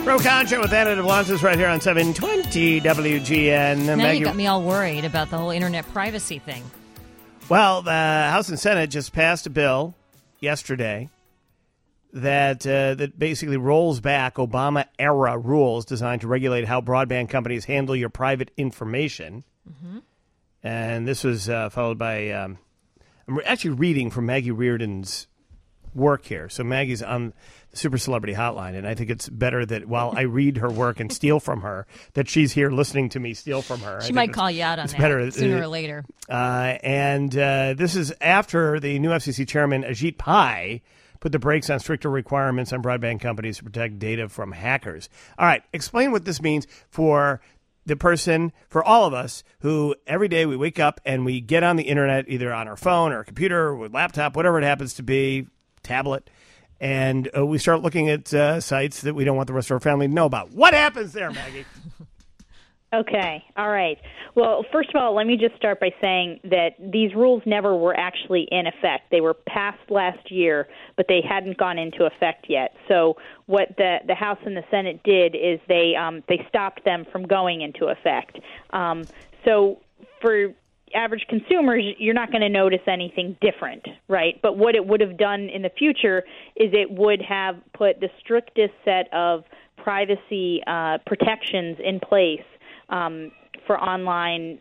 Concha with Anna DeBlancis right here on 720 WGN. Now Maggie, you got me all worried about the whole internet privacy thing. Well, the House and Senate just passed a bill yesterday that basically rolls back Obama-era rules designed to regulate how broadband companies handle your private information. Mm-hmm. And this was followed by, I'm actually reading from Maggie Reardon's work here. So Maggie's on the Super Celebrity Hotline, and I think it's better that while I read her work and steal from her, that she's here listening to me steal from her. She might call you out on that better, sooner or later. And this is after the new FCC chairman, Ajit Pai, put the brakes on stricter requirements on broadband companies to protect data from hackers. All right, explain what this means for the person, for all of us who every day we wake up and we get on the internet, either on our phone or computer or laptop, whatever it happens to be, tablet, and we start looking at sites that we don't want the rest of our family to know about. What happens there, Maggie? Okay. All right. Well, first of all, let me just start by saying that these rules never were actually in effect. They were passed last year, but they hadn't gone into effect yet. So what the House and the Senate did is they stopped them from going into effect. So for average consumers, you're not going to notice anything different, right? But what it would have done in the future is it would have put the strictest set of privacy protections in place for online,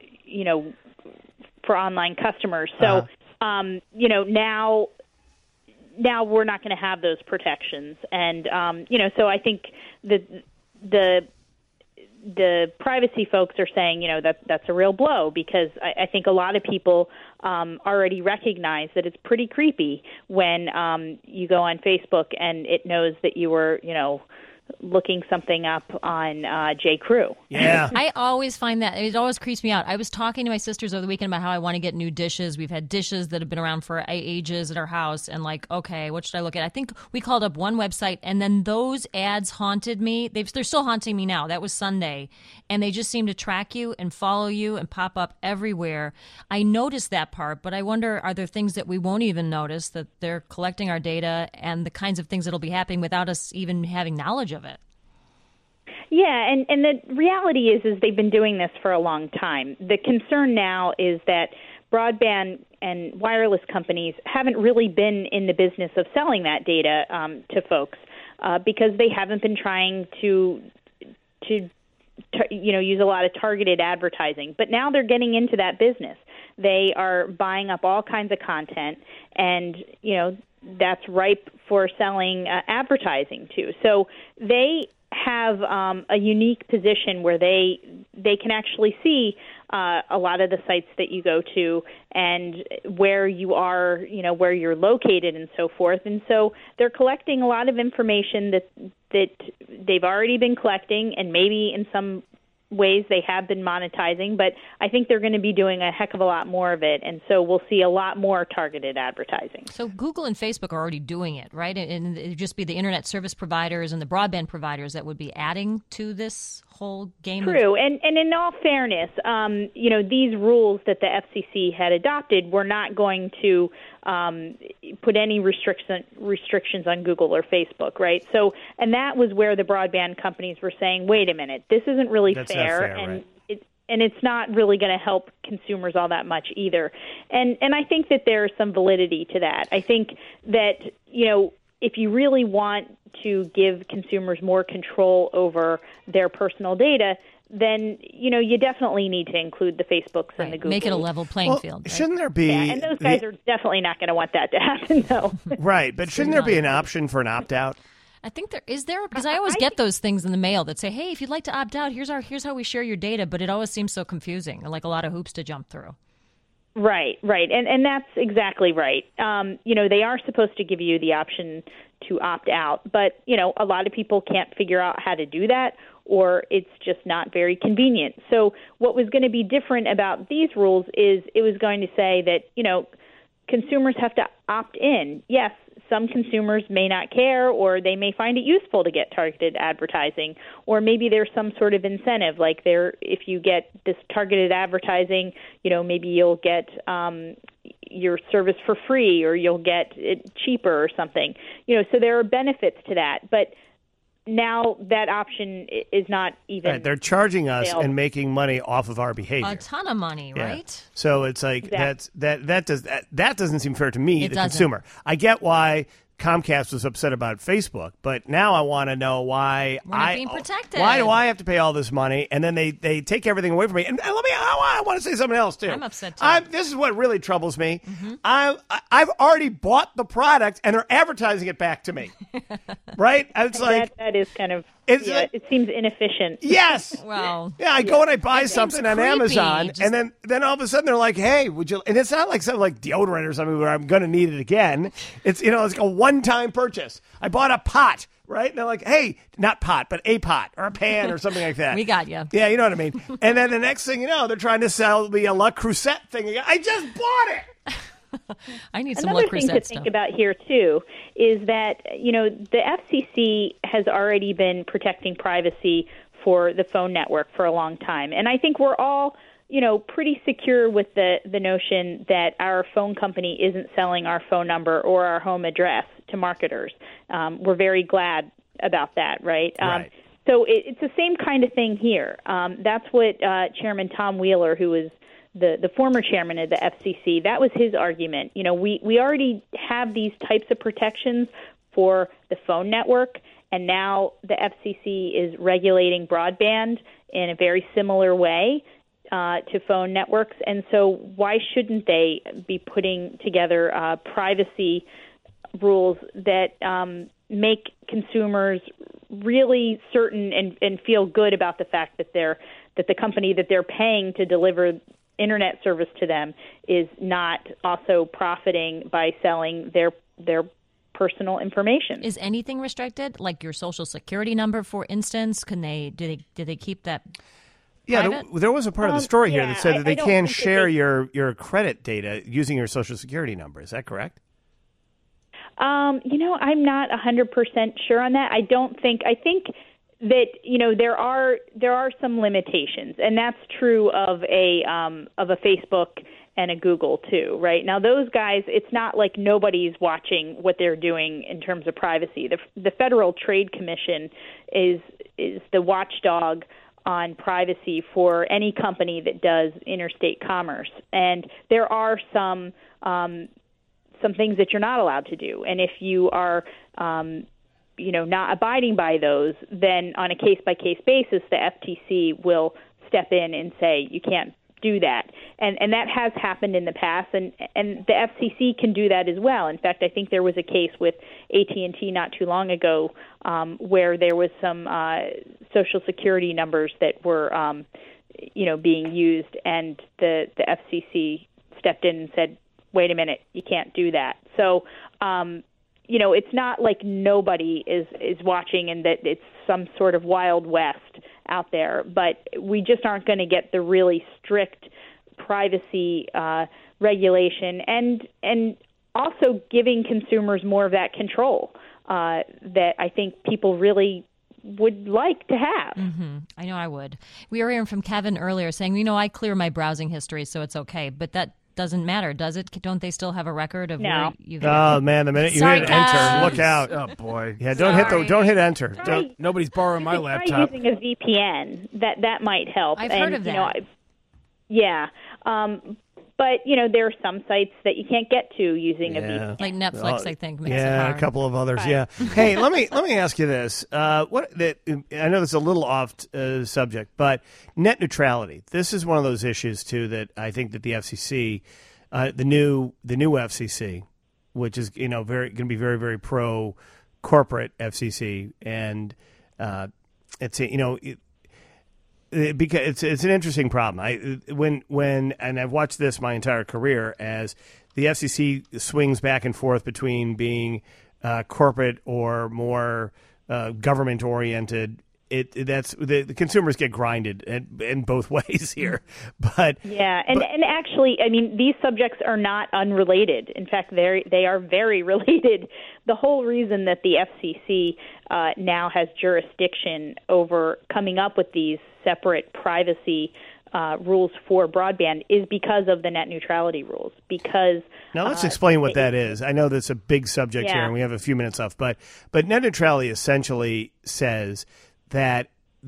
for online customers. So, now we're not going to have those protections, and so I think the privacy folks are saying, that's a real blow, because I think a lot of people already recognize that it's pretty creepy when you go on Facebook and it knows that you were, looking something up on J.Crew. Yeah. I always find that. It always creeps me out. I was talking to my sisters over the weekend about how I want to get new dishes. We've had dishes that have been around for ages at our house, and okay, what should I look at? I think we called up one website, and then those ads haunted me. They're still haunting me now. That was Sunday, and they just seem to track you and follow you and pop up everywhere. I noticed that part, but I wonder, are there things that we won't even notice, that they're collecting our data and the kinds of things that'll be happening without us even having knowledge of it? Yeah, and the reality is they've been doing this for a long time. The concern now is that broadband and wireless companies haven't really been in the business of selling that data to folks because they haven't been trying to use a lot of targeted advertising. But now they're getting into that business. They are buying up all kinds of content, and that's ripe for selling advertising to. So they have a unique position where they can actually see a lot of the sites that you go to and where you are, where you're located and so forth. And so they're collecting a lot of information that they've already been collecting, and maybe in some ways they have been monetizing, but I think they're going to be doing a heck of a lot more of it, and so we'll see a lot more targeted advertising. So Google and Facebook are already doing it, right? And it would just be the internet service providers and the broadband providers that would be adding to this whole game. True, and in all fairness, these rules that the FCC had adopted were not going to put any restrictions on Google or Facebook, right? So, and that was where the broadband companies were saying, wait a minute, this isn't really fair, and right. It's not really going to help consumers all that much either. And I think that there's some validity to that. I think that, if you really want to give consumers more control over their personal data, then, you definitely need to include the Facebooks and the Googles. Make it a level playing field. Right? Shouldn't there be... Yeah, and those guys are definitely not going to want that to happen, though. Right, but shouldn't there be an option for an opt-out? I think there is, because I always get those things in the mail that say, hey, if you'd like to opt out, here's how we share your data, but it always seems so confusing, like a lot of hoops to jump through. Right. And that's exactly right. They are supposed to give you the option to opt out, but, a lot of people can't figure out how to do that, or it's just not very convenient. So what was going to be different about these rules is it was going to say that, consumers have to opt in. Yes, some consumers may not care, or they may find it useful to get targeted advertising, or maybe there's some sort of incentive, like if you get this targeted advertising, maybe you'll get your service for free, or you'll get it cheaper or something. So there are benefits to that. But now that option is not even. Right, they're charging us available. and making money off of our behavior. A ton of money, Yeah. right? So it's like that doesn't seem fair to me, It the doesn't. consumer. I get why Comcast was upset about Facebook, but now I want to know why We're not being protected. Why do I have to pay all this money and then they take everything away from me? And I want to say something else too. I'm upset too. This is what really troubles me. I've already bought the product and they're advertising it back to me. Right? It's like that is kind of. It's- It seems inefficient. yes. Well, Yeah, I go and I buy It seems something on creepy. Amazon, Just- and then all of a sudden they're like, "Hey, would you?" And it's not like something like deodorant or something where I'm going to need it again. It's it's like a one-time purchase. I bought a pot, right? And they're like, "Hey, not pot, but a pot or a pan or something like that." We got you. Yeah, you know what I mean. And then the next thing you know, they're trying to sell me a La Crusette thing again. I just bought it. I need some Another Le thing to Creuset think stuff. about here too is that the FCC has already been protecting privacy for the phone network for a long time, and I think we're all pretty secure with the notion that our phone company isn't selling our phone number or our home address to marketers. We're very glad about that, right? Right. So it's the same kind of thing here. That's what Chairman Tom Wheeler, who was the former chairman of the FCC, that was his argument. We already have these types of protections for the phone network, and now the FCC is regulating broadband in a very similar way to phone networks. And so why shouldn't they be putting together privacy rules that make consumers really certain and feel good about the fact that the company that they're paying to deliver internet service to them is not also profiting by selling their personal information. Is anything restricted, like your social security number, for instance? Do they keep that? Yeah, private? there was a part of the story here that said that they I don't can think that share they- your credit data using your social security number. Is that correct? I'm not 100% sure on that. I think that there are some limitations, and that's true of a Facebook and a Google too, right? Now those guys, it's not like nobody's watching what they're doing in terms of privacy. The Federal Trade Commission is the watchdog on privacy for any company that does interstate commerce, and there are some things that you're not allowed to do, and if you are not abiding by those, then on a case-by-case basis, the FTC will step in and say you can't do that. And that has happened in the past, and the FCC can do that as well. In fact, I think there was a case with AT&T not too long ago where there was some Social Security numbers that were being used, and the FCC stepped in and said, wait a minute, you can't do that. So it's not like nobody is watching and that it's some sort of Wild West out there, but we just aren't going to get the really strict privacy regulation and also giving consumers more of that control that I think people really would like to have. Mm-hmm. I know I would. We were hearing from Kevin earlier saying, I clear my browsing history, so it's okay, but that doesn't matter, does it? Don't they still have a record of where you've... Oh man, the minute you Sorry, hit enter, Kev. look out! Oh boy. Yeah, don't Sorry. don't hit enter. Try- Don't. Nobody's borrowing my Try laptop. using a VPN. That might help. I've heard of that. But there are some sites that you can't get to using a Yeah. VPN. Like Netflix, I think, makes it Yeah, hard. a couple of others. Yeah. Hey, let me ask you this. I know this is a little off subject, but net neutrality. This is one of those issues too that I think that the FCC, the new FCC, which is going to be very, very pro corporate FCC, and because it's an interesting problem. And I've watched this my entire career as the FCC swings back and forth between being corporate or more government oriented. That's the consumers get grinded in both ways here. But and actually, I mean, these subjects are not unrelated. In fact, they are very related. The whole reason that the FCC now has jurisdiction over coming up with these separate privacy rules for broadband is because of the net neutrality rules. Because now let's explain what that is. I know that's a big subject here, Yeah. and we have a few minutes left. But net neutrality essentially says that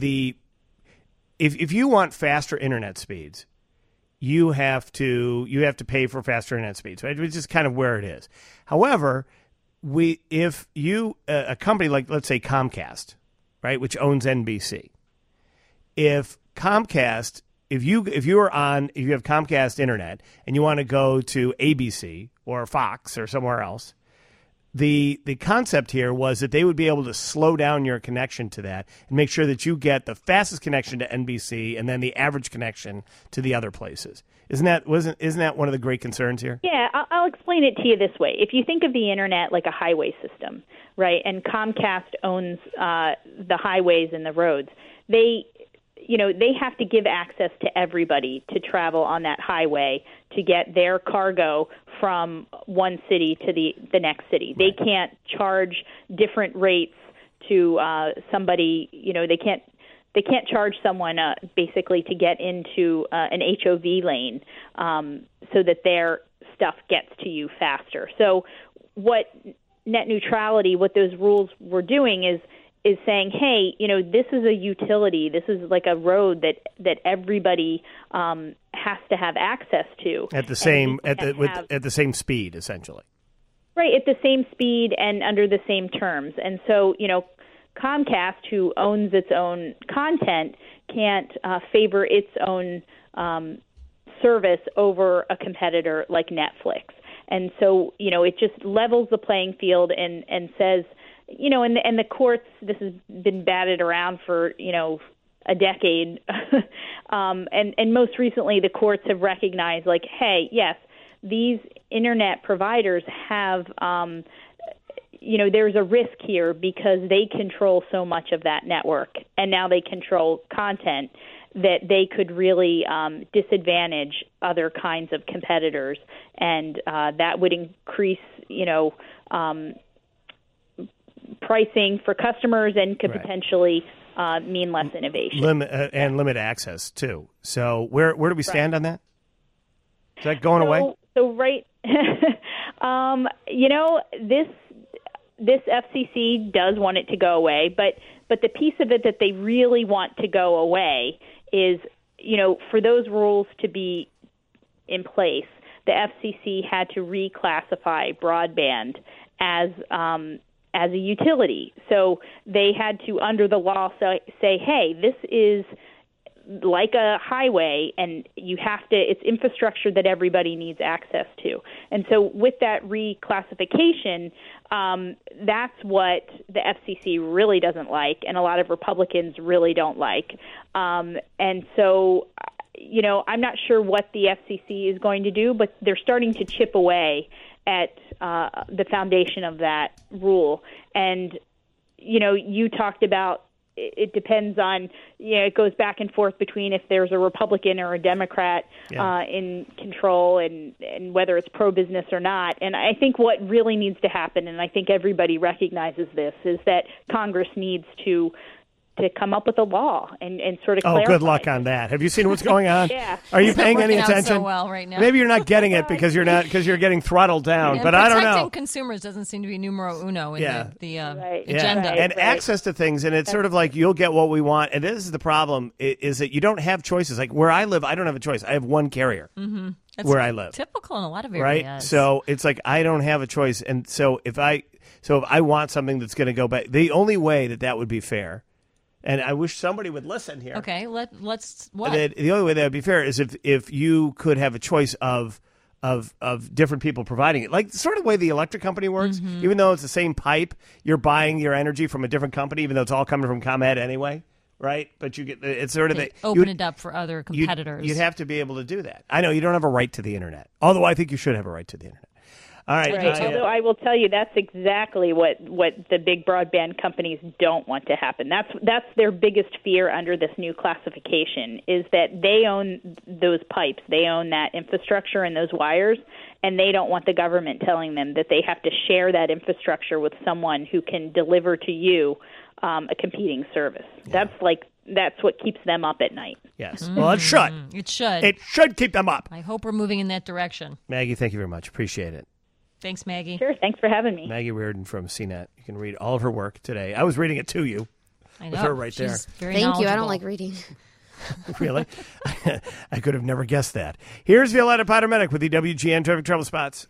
if you want faster internet speeds, you have to pay for faster internet speeds, right? Which is kind of where it is. However, if a company like, let's say, Comcast, right, which owns NBC, if you have Comcast internet and you want to go to ABC or Fox or somewhere else, the concept here was that they would be able to slow down your connection to that and make sure that you get the fastest connection to NBC and then the average connection to the other places. Isn't that one of the great concerns here? Yeah, I'll explain it to you this way. If you think of the internet like a highway system, right, and Comcast owns the highways and the roads, they have to give access to everybody to travel on that highway to get their cargo from one city to the next city. Right. They can't charge different rates to somebody. They can't charge someone basically to get into an HOV lane so that their stuff gets to you faster. So what net neutrality, what those rules were doing is saying, hey, this is a utility. This is like a road that everybody has to have access to at the same speed, essentially. Right, at the same speed and under the same terms. And so, Comcast, who owns its own content, can't favor its own service over a competitor like Netflix. And so, it just levels the playing field and says, and the courts, this has been batted around for, a decade. And most recently, the courts have recognized, like, hey, yes, these internet providers have, there's a risk here because they control so much of that network, and now they control content that they could really disadvantage other kinds of competitors, and that would increase, pricing for customers and could potentially mean less innovation. And limit access, too. So where do we stand on that? Is that going away? So right, this FCC does want it to go away, but the piece of it that they really want to go away is, for those rules to be in place, the FCC had to reclassify broadband as a utility. So they had to, under the law, say, hey, this is like a highway, and it's infrastructure that everybody needs access to. And so with that reclassification, that's what the FCC really doesn't like, and a lot of Republicans really don't like. And so, I'm not sure what the FCC is going to do, but they're starting to chip away at the foundation of that rule. And, you talked about it depends on, it goes back and forth between if there's a Republican or a Democrat in control and whether it's pro-business or not. And I think what really needs to happen, and I think everybody recognizes this, is that Congress needs to come up with a law and sort of clarify. Oh, good luck on that. Have you seen what's going on? Yeah. Are you paying any Out attention? so well right now. Maybe you're not getting it because you're getting throttled down. And but I don't know. Protecting consumers doesn't seem to be numero uno in the agenda. And access to things, and it's sort of like you'll get what we want. And this is the problem: is that you don't have choices. Like where I live, I don't have a choice. I have one carrier where I live. Typical in a lot of areas, right? So it's like I don't have a choice. And so if I want something that's going to go back, the only way that would be fair. And I wish somebody would listen here. Okay, let's what? The only way that would be fair is if you could have a choice of different people providing it, like sort of the way the electric company works. Even though it's the same pipe, you're buying your energy from a different company, even though it's all coming from ComEd anyway, right? But you get it's sort of open it up for other competitors. You'd have to be able to do that. I know you don't have a right to the internet, although I think you should have a right to the internet. All right. Right. Although I will tell you, that's exactly what the big broadband companies don't want to happen. That's their biggest fear under this new classification, is that they own those pipes, they own that infrastructure and those wires, and they don't want the government telling them that they have to share that infrastructure with someone who can deliver to you a competing service. Yeah. That's what keeps them up at night. Yes. Well, it should. It should. It should keep them up. I hope we're moving in that direction. Maggie, thank you very much. Appreciate it. Thanks, Maggie. Sure. Thanks for having me. Maggie Reardon from CNET. You can read all of her work today. I was reading it to you. I know. With her right She's there. Thank you. I don't like reading. Really? I could have never guessed that. Here's Violetta Potter-Menick with the WGN Traffic Trouble Spots.